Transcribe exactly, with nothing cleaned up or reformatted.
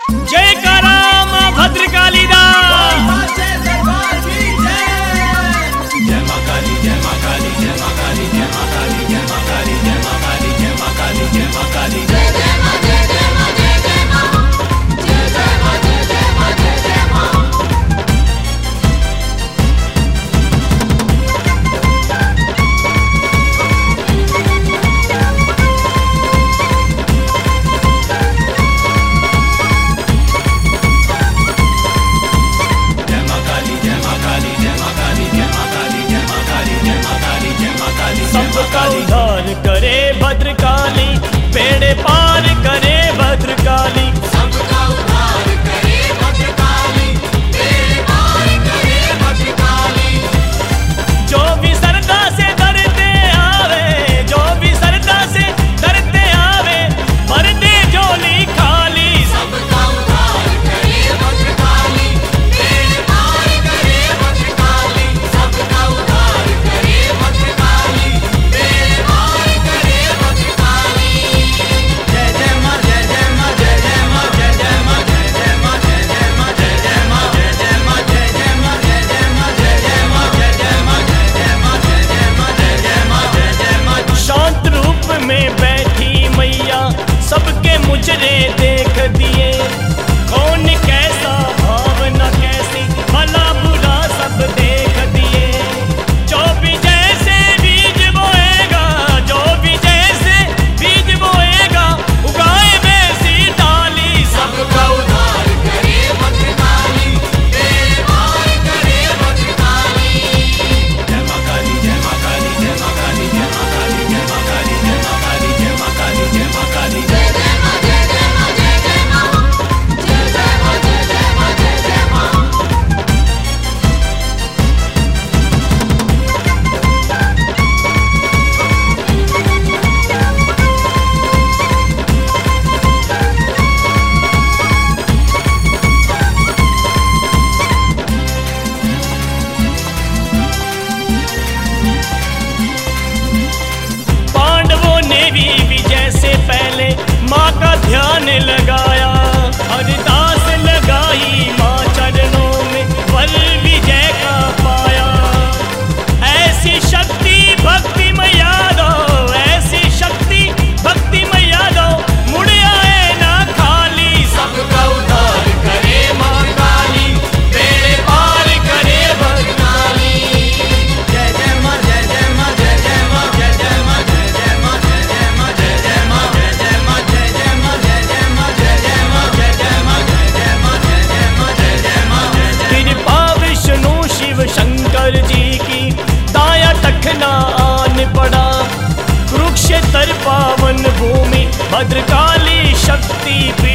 जय काराम भद्रकाली दा। जय मां काली, जय मां काली, जय मां काली, जय मां काली, जय मां काली, जय मां काली, जय मां काली, जय मां काली, जय जय मां, जय जय मां, जय जय मां, जय जय मां, जय जय मां, जय जय मां। सबका उद्धार करे भद्रकाली, बेड़े पार करे भद्रकाली। सबका उद्धार करे भद्रकाली, बेड़े पार करे भद्रकाली। जो भी श्रद्धा से डरते आवे, जो भी श्रद्धा से डरते आवे, भर दे झोली खाली। सबका उद्धार करे भद्रकाली, बेड़े पार करे भद्रकाली। सबका उद्धार करे भद्रकाली, बेड़े पार करे भद्रकाली। जय जय मां, जय जय मां, जय जय मां, जय जय मां, जय जय मां, जय जय मां, जय जय मां, जय जय मां, जय जय मां, जय जय मां, जय जय मां, जय जय मां, जय जय मां, जय जय मां, जय जय मां, जय जय मां। शांत रूप में बैठी मैया सबके मुजरे देख दिए। कौन कैसा भावना कैसी, भला बुरा सब देख दिए। जो भी जैसे बीज बोएगा, जो भी जैसे बीज बोएगा, उगाए वैसी डाली। सबका उद्धार करे भद्रकाली, बेड़े पार करे भद्रकाली। जय मां काली, जय मां काली, जय मां काली, जय मां काली, जय मां काली, जय मां काली, जय मां काली, जय मां काली। जय जय मां, जय जय मां, जय जय मां, जय जय मां, जय जय मां, जय जय मां। पांडवों ने भी विजय से पहले माँ का ध्यान लगाया। अरदास लगाई माँ चरणों में, वर विजय का पाया। ऐसी शक्ति भक्ति मैया दो, ऐसी शक्ति भक्ति मैया दो, मुड़ आए ना खाली। सबका उद्धार करे मां काली, बेड़े पार करे भद्रकाली। जय जय मां, जय जय मां, जय जय मां, जय जय मां, जय जय मां, जय जय मां, जय जय मां, जय जय मां, जय जय मां, जय जय मां, जय जय मां, जय जय मां, जय जय मां, जय जय मां, जय जय मां, जय जय। कृपा विष्णु शिव शंकर जी की, दाया टखना आन पड़ा। कुरुक्षेत्र पावन भूमि, भद्रकाली शक्ति